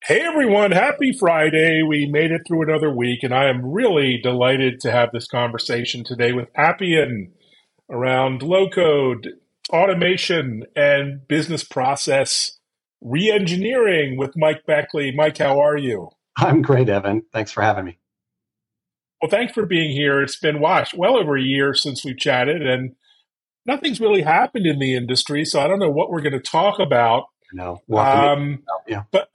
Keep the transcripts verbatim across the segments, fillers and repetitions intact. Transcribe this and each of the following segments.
Hey everyone, happy Friday. We made it through another week, and I am really delighted to have this conversation today with Appian around low code, automation, and business process re-engineering with Mike Beckley. Mike, how are you? I'm great, Evan. Thanks for having me. Well, thanks for being here. It's been, watch, well over a year since we've chatted, and nothing's really happened in the industry, so I don't know what we're going to talk about. No, we'll have to make Um, yeah. but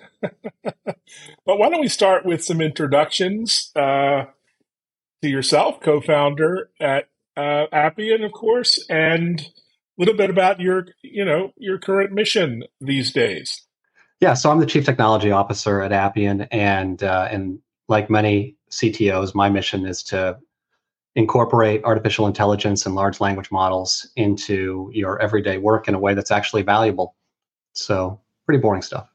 but why don't we start with some introductions uh, to yourself, co-founder at uh, Appian, of course, and a little bit about your you know your current mission these days. Yeah, so I'm the chief technology officer at Appian, and uh, and like many C T Os, my mission is to incorporate artificial intelligence and large language models into your everyday work in a way that's actually valuable. So, pretty boring stuff.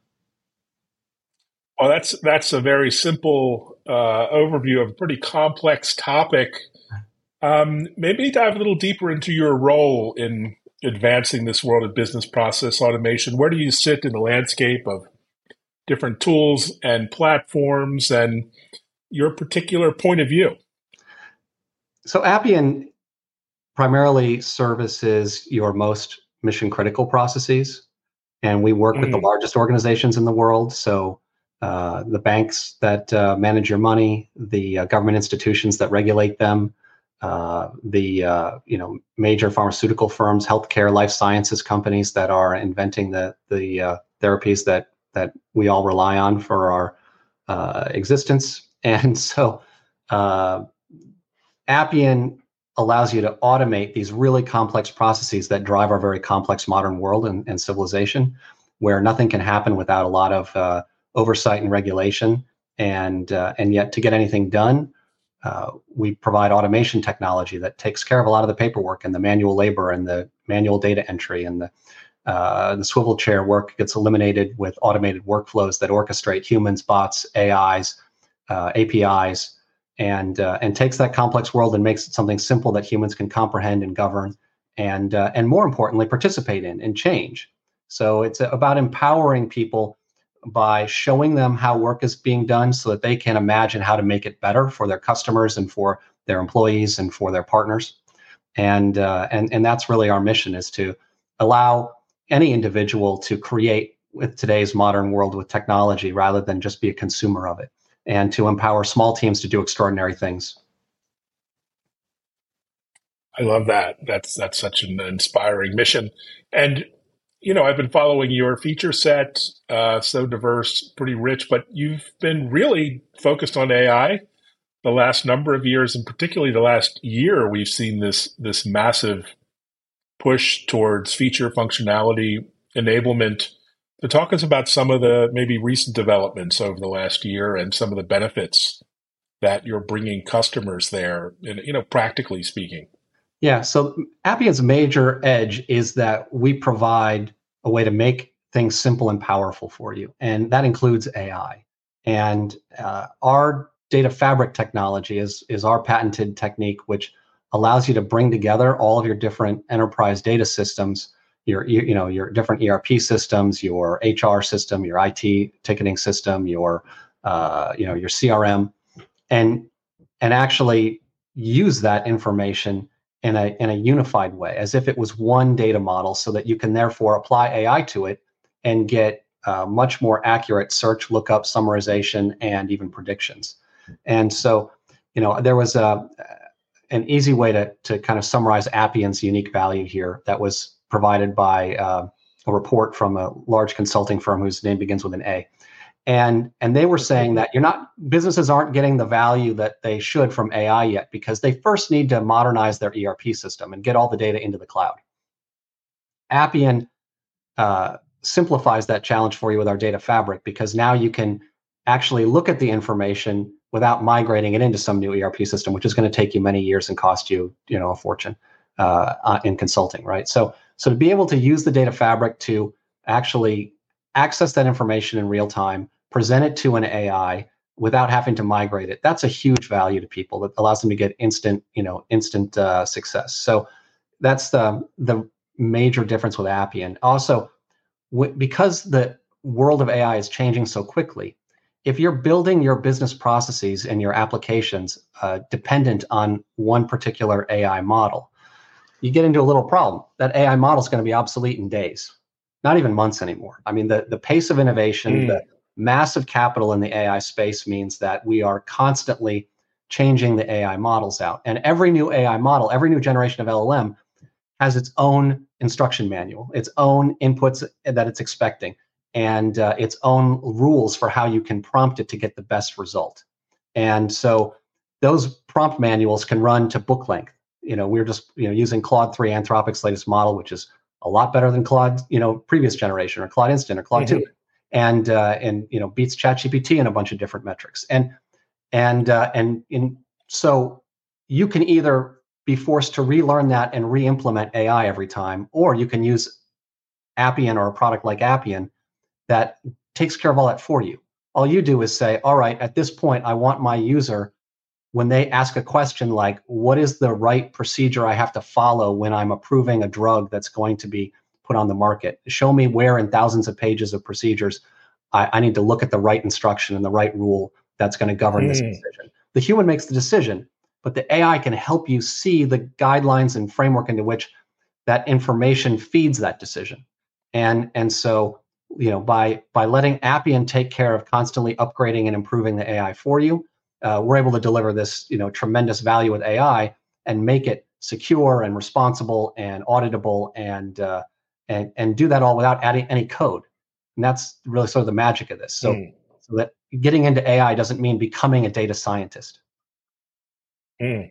Oh, that's that's a very simple uh, overview of a pretty complex topic. Um, maybe dive a little deeper into your role in advancing this world of business process automation. Where do you sit in the landscape of different tools and platforms and your particular point of view? So, Appian primarily services your most mission critical processes, and we work with the Mm, largest organizations in the world. So uh, the banks that uh, manage your money, the uh, government institutions that regulate them, uh, the uh, you know major pharmaceutical firms, healthcare, life sciences companies that are inventing the the uh, therapies that that we all rely on for our uh, existence. And so uh, Appian allows you to automate these really complex processes that drive our very complex modern world and, and civilization, where nothing can happen without a lot of uh, oversight and regulation. And uh, and yet, to get anything done, uh, we provide automation technology that takes care of a lot of the paperwork and the manual labor and the manual data entry, and the uh, the swivel chair work gets eliminated with automated workflows that orchestrate humans, bots, A Is, uh, A P Is, and uh, and takes that complex world and makes it something simple that humans can comprehend and govern, and uh, and more importantly, participate in and change. So it's about empowering people by showing them how work is being done so that they can imagine how to make it better for their customers and for their employees and for their partners. And uh, and and that's really our mission, is to allow any individual to create with today's modern world with technology rather than just be a consumer of it, and to empower small teams to do extraordinary things. I love that. That's that's such an inspiring mission. And you know, I've been following your feature set, uh, so diverse, pretty rich, but you've been really focused on A I the last number of years, and particularly the last year. We've seen this this massive push towards feature functionality enablement. To talk us about some of the maybe recent developments over the last year and some of the benefits that you're bringing customers there, and you know, practically speaking. Yeah, so Appian's major edge is that we provide a way to make things simple and powerful for you, and that includes A I. And uh, our data fabric technology is is our patented technique, which allows you to bring together all of your different enterprise data systems, your you, you know your different E R P systems, your H R system, your I T ticketing system, your uh, you know your C R M, and and actually use that information in a in a unified way, as if it was one data model, so that you can therefore apply A I to it and get uh, much more accurate search, lookup, summarization, and even predictions. And so, you know, there was a an easy way to to kind of summarize Appian's unique value here that was provided by uh, a report from a large consulting firm whose name begins with an A. And and they were saying that you're not businesses aren't getting the value that they should from A I yet, because they first need to modernize their E R P system and get all the data into the cloud. Appian uh, simplifies that challenge for you with our data fabric, because now you can actually look at the information without migrating it into some new E R P system, which is going to take you many years and cost you, you know, a fortune uh, uh, in consulting, right? So, so to be able to use the data fabric to actually access that information in real time, present it to an A I without having to migrate it, that's a huge value to people. That allows them to get instant, you know, instant uh, success. So that's the the major difference with Appian. Also, w- because the world of A I is changing so quickly, if you're building your business processes and your applications uh, dependent on one particular A I model, you get into a little problem. That A I model is going to be obsolete in days, not even months anymore. I mean, the, the pace of innovation, Mm. the massive capital in the A I space means that we are constantly changing the A I models out. And every new A I model, every new generation of L L M has its own instruction manual, its own inputs that it's expecting, and uh, its own rules for how you can prompt it to get the best result. And so those prompt manuals can run to book length. You know, we're just you know using Claude three, Anthropic's latest model, which is a lot better than Claude, you know, previous generation, or Claude Instant, or Claude mm-hmm. two, and uh, and you know beats ChatGPT in a bunch of different metrics. And and uh, and in so you can either be forced to relearn that and re-implement A I every time, or you can use Appian or a product like Appian that takes care of all that for you. All you do is say, all right, at this point, I want my user, when they ask a question like, what is the right procedure I have to follow when I'm approving a drug that's going to be put on the market? Show me where in thousands of pages of procedures I, I need to look at the right instruction and the right rule that's going to govern mm. this decision. The human makes the decision, but the A I can help you see the guidelines and framework into which that information feeds that decision. And, and so, you know, by, by letting Appian take care of constantly upgrading and improving the A I for you, uh, we're able to deliver this, you know, tremendous value with A I and make it secure and responsible and auditable and, uh, and, and do that all without adding any code. And that's really sort of the magic of this. So, mm. so that getting into A I doesn't mean becoming a data scientist. Mm.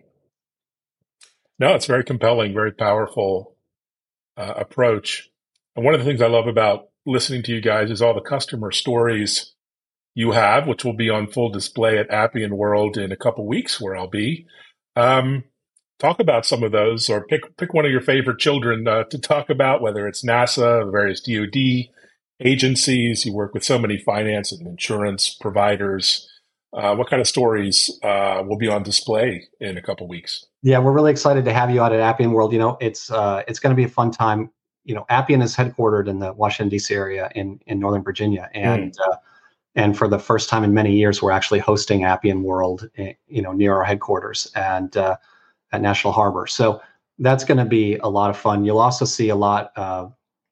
No, it's very compelling, very powerful uh, approach. And one of the things I love about listening to you guys is all the customer stories you have, which will be on full display at Appian World in a couple weeks, where I'll be. Um, talk about some of those, or pick pick one of your favorite children uh, to talk about, whether it's NASA, various D O D agencies. You work with so many finance and insurance providers. Uh, what kind of stories uh, will be on display in a couple weeks? Yeah, we're really excited to have you out at Appian World. You know, it's uh, it's going to be a fun time. You know, Appian is headquartered in the Washington, D C area in, in Northern Virginia. And mm. uh, and for the first time in many years, we're actually hosting Appian World, you know, near our headquarters and uh, at National Harbor. So that's going to be a lot of fun. You'll also see a lot uh,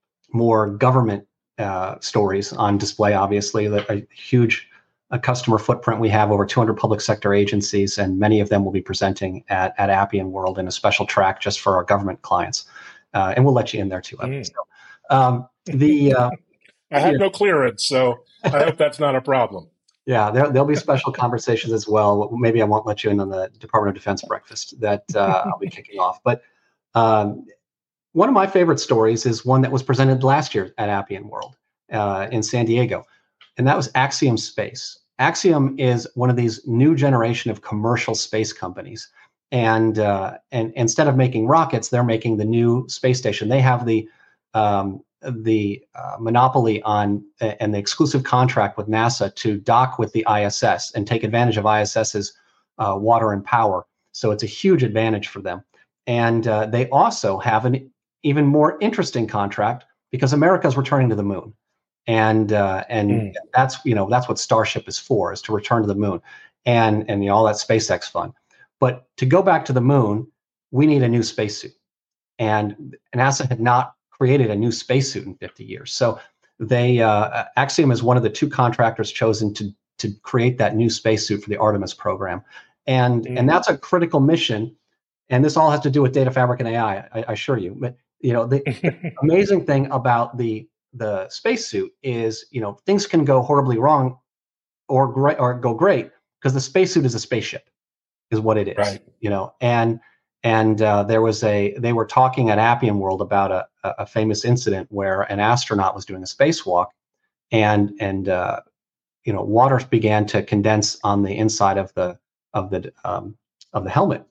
more government uh, stories on display, obviously, a huge a customer footprint. We have over two hundred public sector agencies, and many of them will be presenting at, at Appian World in a special track just for our government clients. Uh, and we'll let you in there too. Mm. So, um, the uh, I have yeah. no clearance, so I hope that's not a problem. Yeah, there, there'll be special conversations as well. Maybe I won't let you in on the Department of Defense breakfast that uh, I'll be kicking off. But um, one of my favorite stories is one that was presented last year at Appian World uh, in San Diego, and that was Axiom Space. Axiom is one of these new generation of commercial space companies. And uh, and instead of making rockets, they're making the new space station. They have the um, the uh, monopoly on uh, and the exclusive contract with NASA to dock with the I S S and take advantage of ISS's uh, water and power. So it's a huge advantage for them. And uh, they also have an even more interesting contract because America's returning to the moon. And uh, and mm. that's you know that's what Starship is for, is to return to the moon, and and you know, all that SpaceX fun. But to go back to the moon, we need a new spacesuit. And NASA had not created a new spacesuit in fifty years. So they uh, Axiom is one of the two contractors chosen to to create that new spacesuit for the Artemis program. And mm. and that's a critical mission. And this all has to do with data fabric and A I, I, I assure you. But you know, the, the amazing thing about the the spacesuit is, you know, things can go horribly wrong or great or go great because the spacesuit is a spaceship, is what it is. Right. You know, and and uh, there was a they were talking at Appian World about a, a famous incident where an astronaut was doing a spacewalk, and and uh, you know, water began to condense on the inside of the of the um, of the helmet,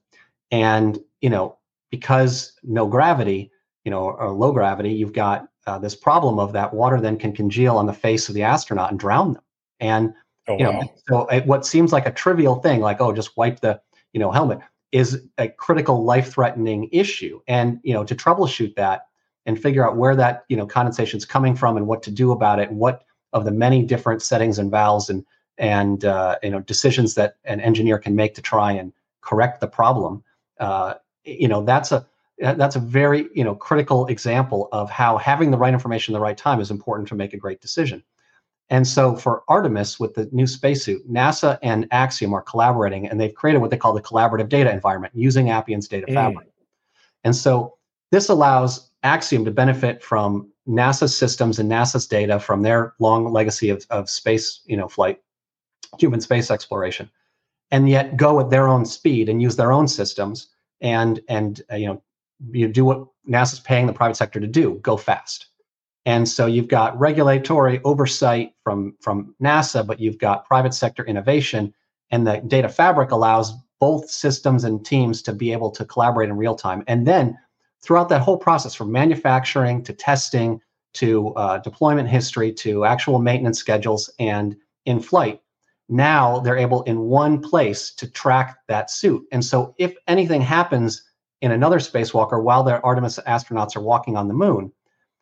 and you know, because no gravity, you know, or low gravity, you've got uh, this problem of that water then can congeal on the face of the astronaut and drown them. And oh, you know, wow. so it, what seems like a trivial thing, like oh, just wipe the you know helmet, is a critical life-threatening issue. And you know, to troubleshoot that and figure out where that you know condensation is coming from and what to do about it, and what of the many different settings and valves and and uh, you know decisions that an engineer can make to try and correct the problem. Uh, you know that's a that's a very you know critical example of how having the right information at the right time is important to make a great decision. And so for Artemis, with the new spacesuit, NASA and Axiom are collaborating, and they've created what they call the collaborative data environment using Appian's data Mm. fabric. And so this allows Axiom to benefit from NASA's systems and NASA's data from their long legacy of, of space, you know, flight, human space exploration, and yet go at their own speed and use their own systems and and uh, you know you do what NASA's paying the private sector to do, go fast. And so you've got regulatory oversight from, from NASA, but you've got private sector innovation, and the data fabric allows both systems and teams to be able to collaborate in real time. And then throughout that whole process, from manufacturing to testing to uh, deployment history to actual maintenance schedules and in flight, now they're able in one place to track that suit. And so if anything happens in another spacewalker while their Artemis astronauts are walking on the moon,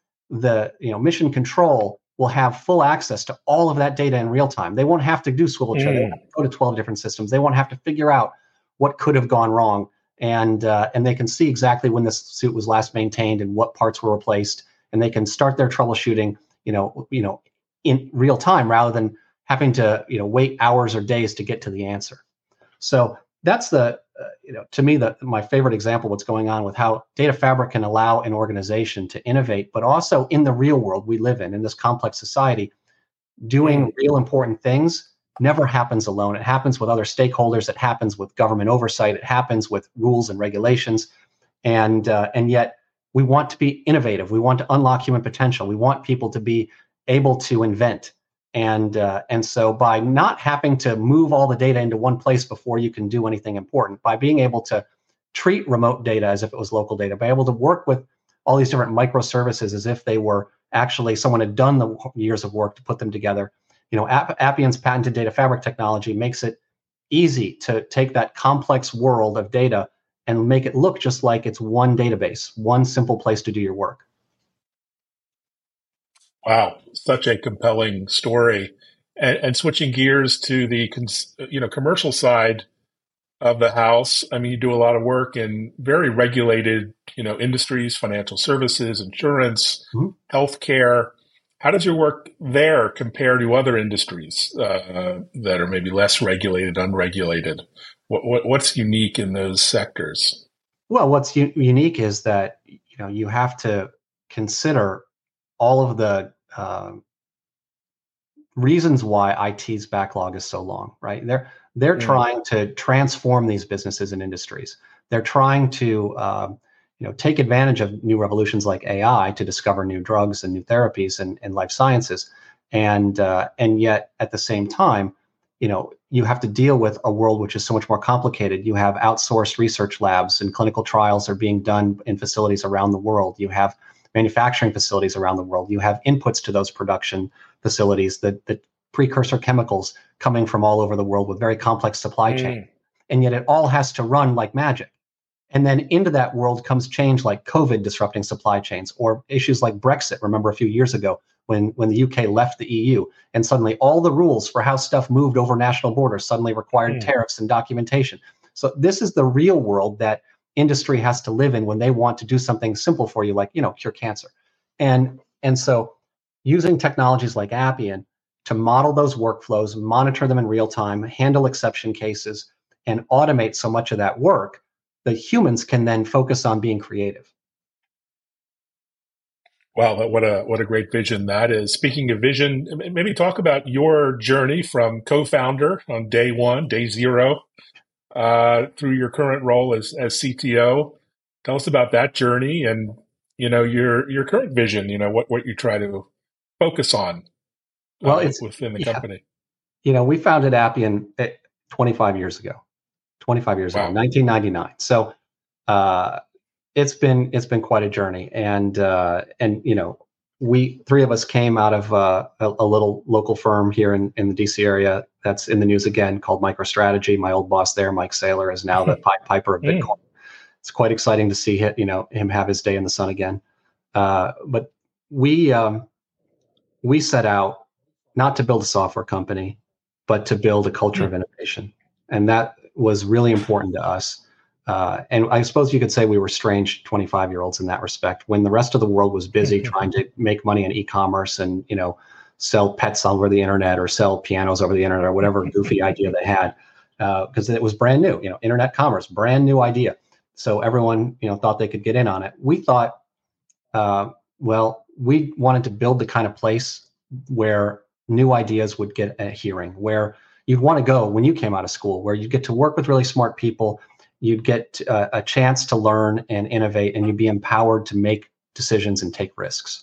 the you know mission control will have full access to all of that data in real time. They won't have to do swivel chair. They won't have to go to twelve different systems. They won't have to figure out what could have gone wrong, and uh, and they can see exactly when this suit was last maintained and what parts were replaced, and they can start their troubleshooting you know you know in real time rather than having to you know wait hours or days to get to the answer. So that's the uh, you know to me the my favorite example of what's going on with how data fabric can allow an organization to innovate, but also in the real world we live in in this complex society, doing real important things never happens alone. It happens with other stakeholders. It happens with government oversight. It happens with rules and regulations, and uh, and yet we want to be innovative. We want to unlock human potential. We want people to be able to invent. And uh, and so by not having to move all the data into one place before you can do anything important, by being able to treat remote data as if it was local data, by able to work with all these different microservices as if they were actually someone had done the years of work to put them together, you know, App- Appian's patented data fabric technology makes it easy to take that complex world of data and make it look just like it's one database, one simple place to do your work. Wow, such a compelling story. And, and switching gears to the cons- you know commercial side of the house, I mean, you do a lot of work in very regulated you know industries, financial services, insurance, Mhm. healthcare. How does your work there compare to other industries uh, that are maybe less regulated, unregulated? What, what, what's unique in those sectors? Well, what's u- unique is that you know you have to consider all of the um, reasons why I T's backlog is so long, right? They're they're Mm. trying to transform these businesses and industries. They're trying to um, you know take advantage of new revolutions like A I to discover new drugs and new therapies and, and life sciences, and uh, and yet at the same time, you know you have to deal with a world which is so much more complicated. You have outsourced research labs and clinical trials are being done in facilities around the world. You have manufacturing facilities around the world. You have inputs to those production facilities, the, the precursor chemicals coming from all over the world with very complex supply chain. Mm. And yet it all has to run like magic. And then into that world comes change like COVID disrupting supply chains, or issues like Brexit. Remember a few years ago when, when the U K left the E U, and suddenly all the rules for how stuff moved over national borders suddenly required Mm. tariffs and documentation. So this is the real world that industry has to live in when they want to do something simple for you, like, you know, cure cancer. And, and so using technologies like Appian to model those workflows, monitor them in real time, handle exception cases, and automate so much of that work, the humans can then focus on being creative. Wow, what a what a great vision that is. Speaking of vision, maybe talk about your journey from co-founder on day one, day zero, uh, through your current role as as C T O. Tell us about that journey and you know your your current vision. You know what what you try to focus on Well, uh, it's within the yeah, company. you know, we founded Appian eh, twenty-five years ago, twenty-five years ago, Wow. nineteen ninety-nine. So uh, it's been it's been quite a journey, and uh, and you know, we three of us came out of uh, a, a little local firm here in, in the D C area that's in the news again called MicroStrategy. My old boss there, Mike Saylor, is now the Pied Piper of Mm. Bitcoin. It's quite exciting to see him, you know, him have his day in the sun again. Uh, but we um, we set out not to build a software company, but to build a culture of innovation. And that was really important to us. Uh, and I suppose you could say we were strange twenty-five year olds in that respect. When the rest of the world was busy trying to make money in e-commerce and, you know, sell pets over the internet or sell pianos over the internet or whatever goofy idea they had, because uh, it was brand new, you know, internet commerce, brand new idea. So everyone, you know, thought they could get in on it. We thought, uh, well, we wanted to build the kind of place where new ideas would get a hearing, where you'd want to go when you came out of school, where you get to work with really smart people, you'd get uh, a chance to learn and innovate, and you'd be empowered to make decisions and take risks.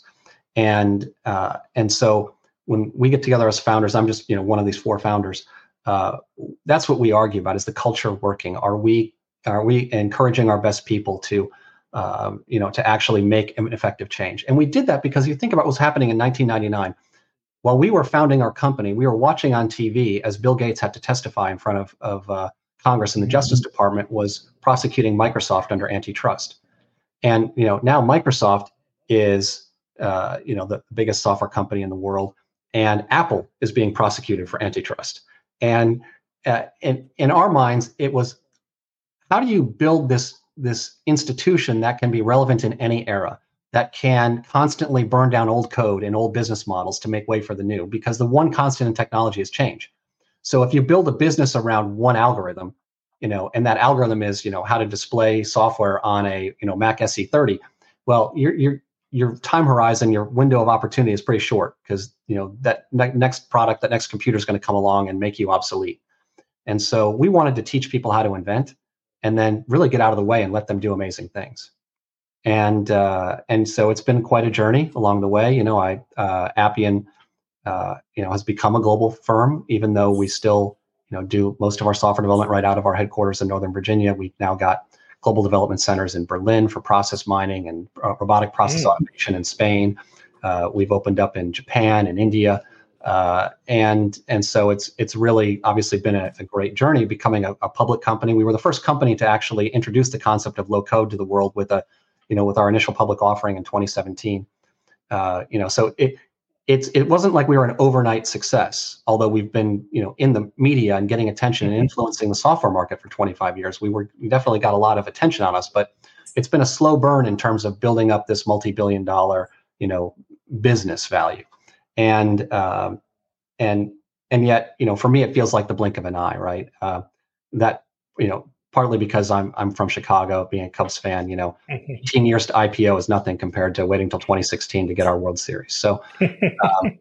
And uh, and so when we get together as founders, I'm just you know one of these four founders. Uh, that's what we argue about: is the culture working? Are we are we encouraging our best people to uh, you know to actually make an effective change? And we did that because you think about what was happening in nineteen ninety-nine. While we were founding our company, we were watching on T V as Bill Gates had to testify in front of, of uh, Congress, and the Justice Department was prosecuting Microsoft under antitrust. And you know now Microsoft is uh, you know the biggest software company in the world, and Apple is being prosecuted for antitrust. And uh, in in our minds, it was, how do you build this this institution that can be relevant in any era, that can constantly burn down old code and old business models to make way for the new? Because the one constant in technology is change. So if you build a business around one algorithm, you know, and that algorithm is, you know, how to display software on a, you know, Mac S E thirty, well, your your your time horizon, your window of opportunity is pretty short, because, you know, that ne- next product, that next computer is going to come along and make you obsolete. And so we wanted to teach people how to invent, and then really get out of the way and let them do amazing things. And uh, and so it's been quite a journey along the way. You know, I uh, Appian, uh, you know, has become a global firm, even though we still, you know, do most of our software development right out of our headquarters in Northern Virginia. We've now got global development centers in Berlin for process mining and uh, robotic process mm. automation in Spain. Uh, we've opened up in Japan and India. Uh, and and so it's it's really obviously been a, a great journey becoming a, a public company. We were the first company to actually introduce the concept of low code to the world with a, you know, with our initial public offering in twenty seventeen. Uh, you know, so it it's it wasn't like we were an overnight success. Although we've been, you know, in the media and getting attention and influencing the software market for twenty-five years, we were we definitely got a lot of attention on us. But it's been a slow burn in terms of building up this multi-billion dollar, you know, business value. And um, and and yet, you know, for me, it feels like the blink of an eye, right? Uh, that you know, partly because I'm I'm from Chicago, being a Cubs fan. You know, eighteen years to I P O is nothing compared to waiting till twenty sixteen to get our World Series. So, um,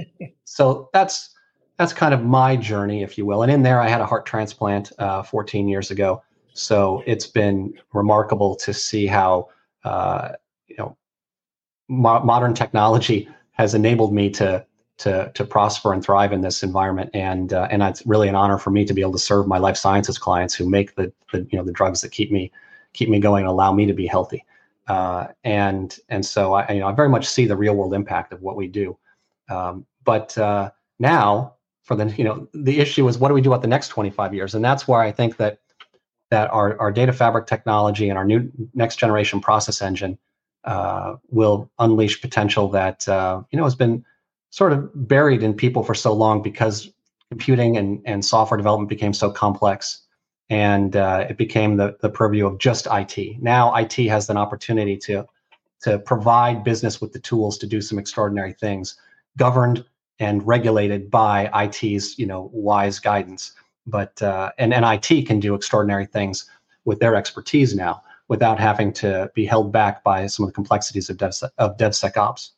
so that's that's kind of my journey, if you will. And in there, I had a heart transplant uh, fourteen years ago. So it's been remarkable to see how uh, you know mo- modern technology has enabled me to to to prosper and thrive in this environment. And uh, and it's really an honor for me to be able to serve my life sciences clients who make the, the you know the drugs that keep me keep me going and allow me to be healthy. Uh, and and so I you know I very much see the real world impact of what we do. Um, but uh, now for the you know the issue is, what do we do about the next twenty-five years? And that's where I think that that our our data fabric technology and our new next generation process engine uh, will unleash potential that uh, you know has been sort of buried in people for so long, because computing and, and software development became so complex, and uh, it became the, the purview of just I T. Now I T has an opportunity to to provide business with the tools to do some extraordinary things, governed and regulated by I T's you know wise guidance. But uh, and, and I T can do extraordinary things with their expertise now, without having to be held back by some of the complexities of Dev, of DevSecOps.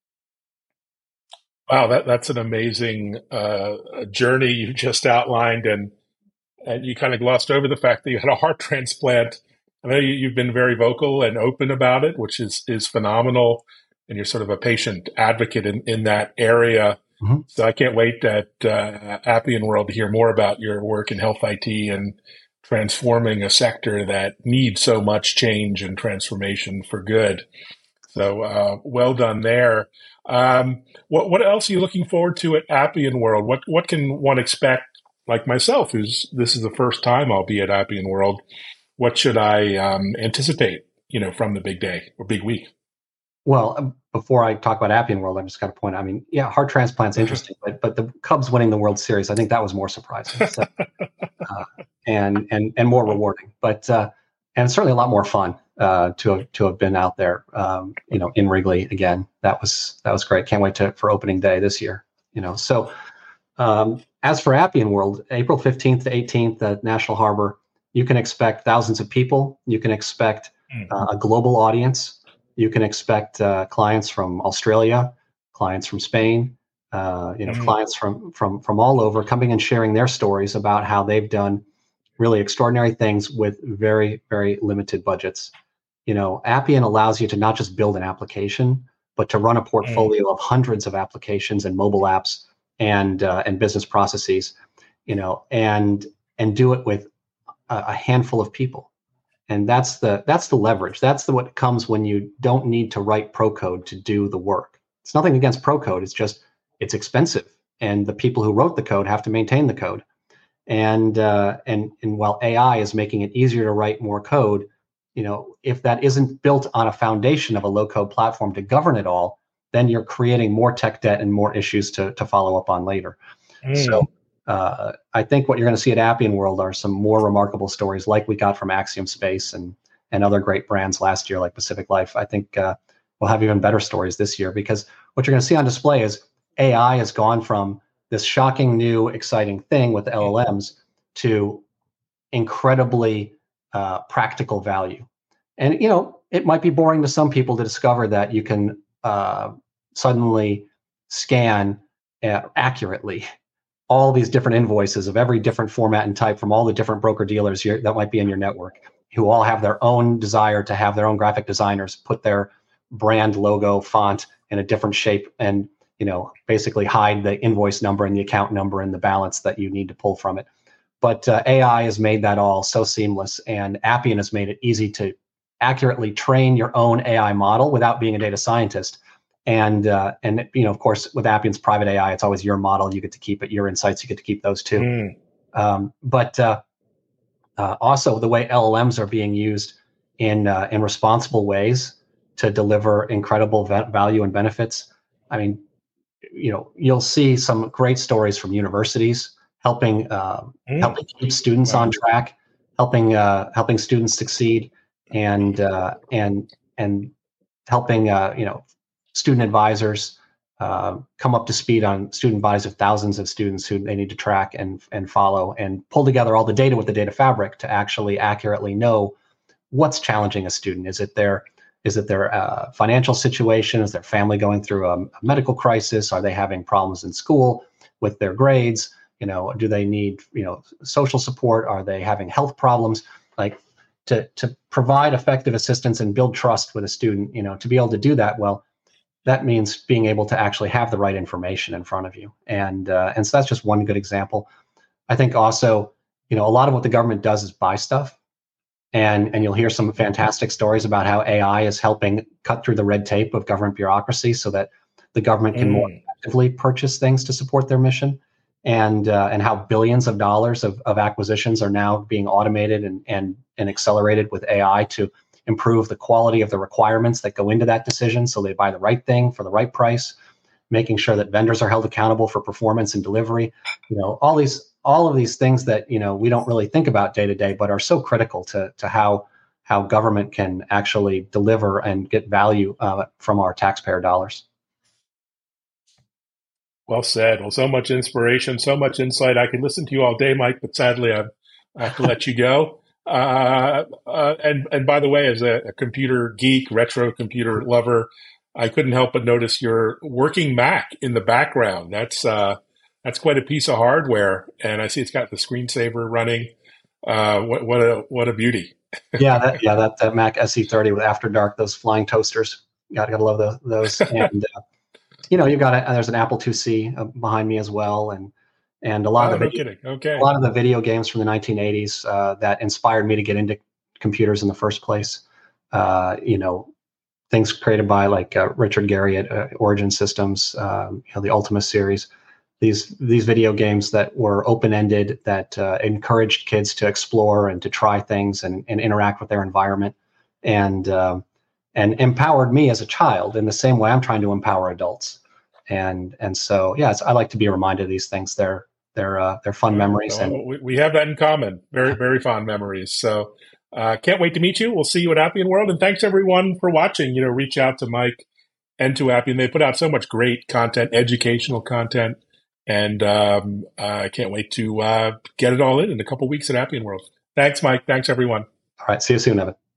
Wow, that, that's an amazing uh, journey you just outlined, and and you kind of glossed over the fact that you had a heart transplant. I know you, you've been very vocal and open about it, which is is phenomenal, and you're sort of a patient advocate in, in that area. Mm-hmm. So I can't wait at uh, Appian World to hear more about your work in health I T and transforming a sector that needs so much change and transformation for good. So uh, well done there. Um, what what else are you looking forward to at Appian World? What what can one expect, like myself, who's this is the first time I'll be at Appian World? What should I um, anticipate, you know, from the big day or big week? Well, um, before I talk about Appian World, I just got to point out, I mean, yeah, heart transplant's interesting, but but the Cubs winning the World Series, I think that was more surprising. So, uh, and and and more rewarding, but uh, and certainly a lot more fun uh, to have to have been out there, um, you know, in Wrigley again. That was that was great. Can't wait to for opening day this year. You know, so um, as for Appian World, April fifteenth to eighteenth at National Harbor, you can expect thousands of people. You can expect uh, a global audience. You can expect uh, clients from Australia, clients from Spain, uh, you know, mm. clients from from from all over coming and sharing their stories about how they've done really extraordinary things with very, very limited budgets. You know, Appian allows you to not just build an application, but to run a portfolio mm. of hundreds of applications and mobile apps and uh, and business processes. You know, and and do it with a, a handful of people. And that's the that's the leverage. That's the what comes when you don't need to write pro code to do the work. It's nothing against pro code. It's just it's expensive, and the people who wrote the code have to maintain the code. And uh, and and while A I is making it easier to write more code, you know, if that isn't built on a foundation of a low code platform to govern it all, then you're creating more tech debt and more issues to to follow up on later. Mm. So. Uh, I think what you're going to see at Appian World are some more remarkable stories like we got from Axiom Space and and other great brands last year like Pacific Life. I think uh, we'll have even better stories this year because what you're going to see on display is A I has gone from this shocking new exciting thing with L L Ms to incredibly uh, practical value. And, you know, it might be boring to some people to discover that you can uh, suddenly scan uh, accurately all these different invoices of every different format and type from all the different broker dealers here that might be in your network, who all have their own desire to have their own graphic designers put their brand logo font in a different shape and, you know, basically hide the invoice number and the account number and the balance that you need to pull from it. But uh, A I has made that all so seamless, and Appian has made it easy to accurately train your own A I model without being a data scientist. And, uh, and you know, of course, with Appian's private A I, it's always your model. You get to keep it, your insights, you get to keep those too. Mm. Um, but uh, uh, also the way L L Ms are being used in, uh, in responsible ways to deliver incredible value and benefits. I mean, you know, you'll see some great stories from universities helping, uh, mm. helping keep students wow. on track, helping, uh, helping students succeed and, uh, and, and helping, uh, you know, student advisors uh, come up to speed on student bodies of thousands of students who they need to track and and follow and pull together all the data with the data fabric to actually accurately know what's challenging a student. Is it their is it their uh, financial situation? Is their family going through a, a medical crisis? Are they having problems in school with their grades? You know, do they need you know social support? Are they having health problems? Like to to provide effective assistance and build trust with a student. You know, to be able to do that well. That means being able to actually have the right information in front of you. And uh, and so that's just one good example. I think also, you know, a lot of what the government does is buy stuff. And, and you'll hear some fantastic stories about how A I is helping cut through the red tape of government bureaucracy so that the government can mm. more effectively purchase things to support their mission. And uh, and how billions of dollars of, of acquisitions are now being automated and, and, and accelerated with A I to improve the quality of the requirements that go into that decision so they buy the right thing for the right price, making sure that vendors are held accountable for performance and delivery. You know, all these all of these things that, you know, we don't really think about day to day, but are so critical to to how how government can actually deliver and get value uh, from our taxpayer dollars. Well said. Well, so much inspiration, so much insight. I could listen to you all day, Mike, but sadly I have to let you go. Uh, uh, and, and by the way, as a, a computer geek, retro computer lover, I couldn't help but notice your working Mac in the background. That's, uh, that's quite a piece of hardware. And I see it's got the screensaver running. Uh, what, what a, what a beauty. yeah. That, yeah. That, that Mac S E thirty with After Dark, those flying toasters. Gotta, gotta love those. those. And, uh, you know, you've got a, there's an Apple two C behind me as well. And, And a lot oh, of the no video, kidding. Okay. a lot of the video games from the nineteen eighties uh, that inspired me to get into computers in the first place. Uh, you know, things created by like uh, Richard Gary at uh, Origin Systems, um, you know, the Ultima series. These these video games that were open-ended, that uh, encouraged kids to explore and to try things and, and interact with their environment. And um, and empowered me as a child in the same way I'm trying to empower adults. And and so yeah, I like to be reminded of these things. They're they're uh, they're fun memories, Well, and we, we have that in common. Very very fond memories. So uh, can't wait to meet you. We'll see you at Appian World, and thanks everyone for watching. You know, reach out to Mike and to Appian. They put out so much great content, educational content, and um, I can't wait to uh, get it all in in a couple weeks at Appian World. Thanks, Mike. Thanks everyone. All right, see you soon, Evan.